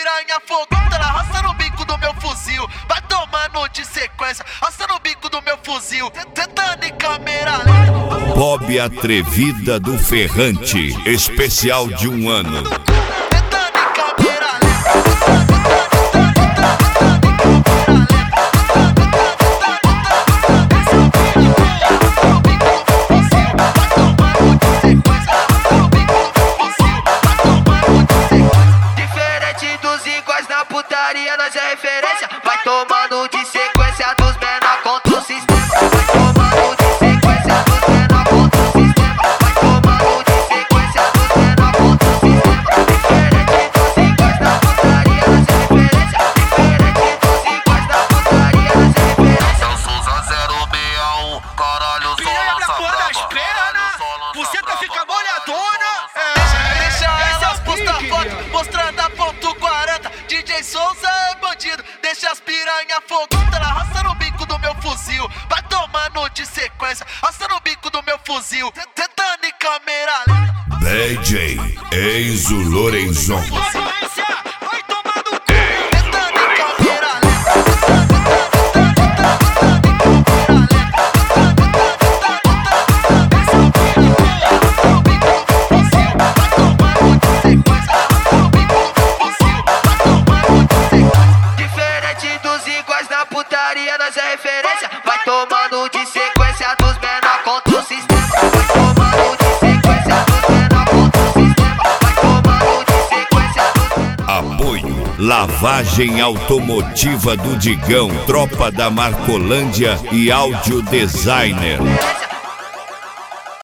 piranha fogão, ela roça no bico do meu fuzil. Vai tomando de sequência, roça no bico do meu fuzil. Tentando em câmera lenta. Bob Atrevida do Ferrante, especial de 1 ano. Tentando em câmera lenta. Putaria, nós é referência. Vai tomando de sequência dos menor contra o sistema. Vai tomando de sequência dos menor contra o sistema. Vai tomando de sequência dos menor contra o sistema. Diferente dos iguais da putaria, nós é referência. Diferente dos iguais da putaria, nós é referência. Eu sou Souza 061, caralho, só lança braba. Buceta fica molhadona. Deixa elas postar foto mostrando a ponto 40. DJ Souza é bandido, deixa as piranha fogão, ela roça no bico do meu fuzil. Vai tomando de sequência, roça no bico do meu fuzil. Tentando em câmera lenta. DJ Enzo Lorenzon. Vai tomar no cu. Tentando em câmera lenta. Putaria, nós é referência. Vai tomando de sequência dos menor contra o sistema. Vai tomando de sequência dos menor contra o sistema. Vai tomando de sequência dos menor. Apoio Lavagem Automotiva do Digão, Tropa da Marcolândia e Áudio Designer.